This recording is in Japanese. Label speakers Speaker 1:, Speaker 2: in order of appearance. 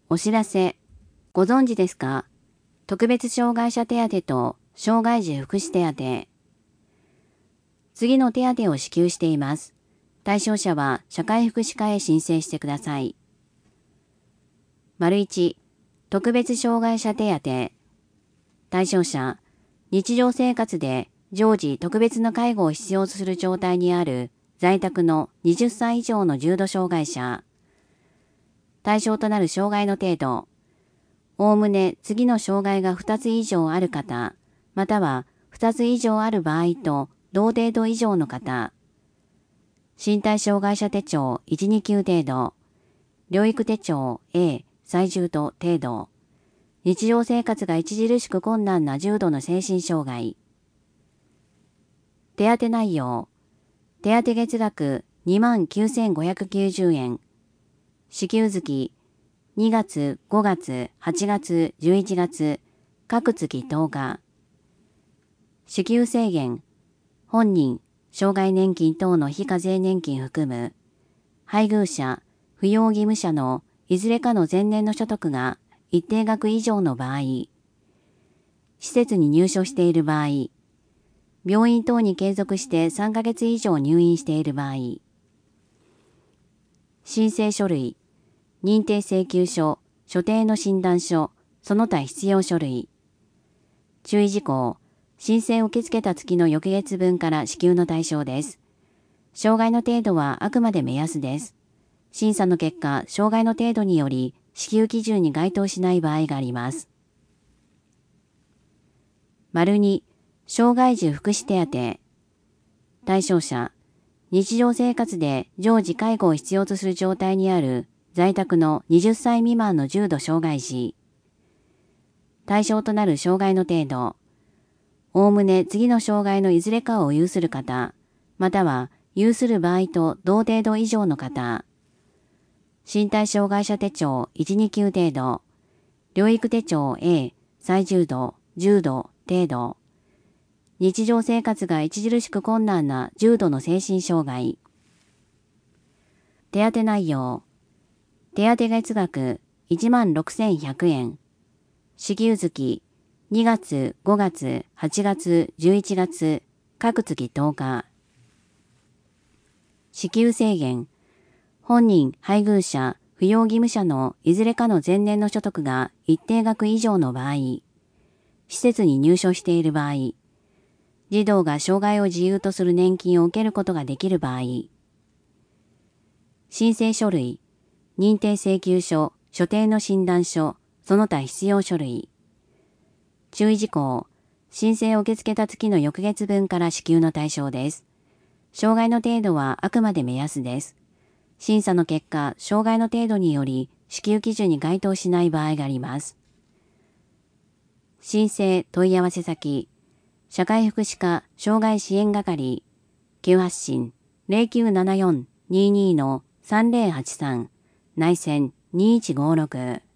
Speaker 1: お知らせ。ご存知ですか？特別障害者手当と障害児福祉手当。次の手当を支給しています。対象者は社会福祉課へ申請してください。1、特別障害者手当。対象者、日常生活で常時特別な介護を必要とする状態にある在宅の20歳以上の重度障害者。対象となる障害の程度。おおむね次の障害が2つ以上ある方、または2つ以上ある場合と同程度以上の方。身体障害者手帳1、2級程度。療育手帳 A 最重度程度。日常生活が著しく困難な重度の精神障害。手当内容。手当月額29,590円。支給月2月、5月、8月、11月、各月10日。支給制限。本人、障害年金等の非課税年金含む。配偶者、扶養義務者のいずれかの前年の所得が一定額以上の場合。施設に入所している場合。病院等に継続して3ヶ月以上入院している場合。申請書類。認定請求書、所定の診断書、その他必要書類。注意事項。申請を受け付けた月の翌月分から支給の対象です。障害の程度はあくまで目安です。審査の結果、障害の程度により支給基準に該当しない場合があります。2、障害児福祉手当。対象者、日常生活で常時介護を必要とする状態にある在宅の20歳未満の重度障害児。対象となる障害の程度。おおむね次の障害のいずれかを有する方、または有する場合と同程度以上の方。身体障害者手帳1、2級程度。療育手帳 A 最重度、重度、程度。日常生活が著しく困難な重度の精神障害。手当内容。手当月額16,100円。支給月2月、5月、8月、11月、各月10日。支給制限。本人、配偶者、扶養義務者のいずれかの前年の所得が一定額以上の場合。施設に入所している場合。児童が障害を自由とする年金を受けることができる場合。申請書類。認定請求書、所定の診断書、その他必要書類。注意事項。申請を受け付けた月の翌月分から支給の対象です。障害の程度はあくまで目安です。審査の結果、障害の程度により支給基準に該当しない場合があります。申請問い合わせ先。社会福祉課障害支援係。急発進 0974-22-3083 内線2156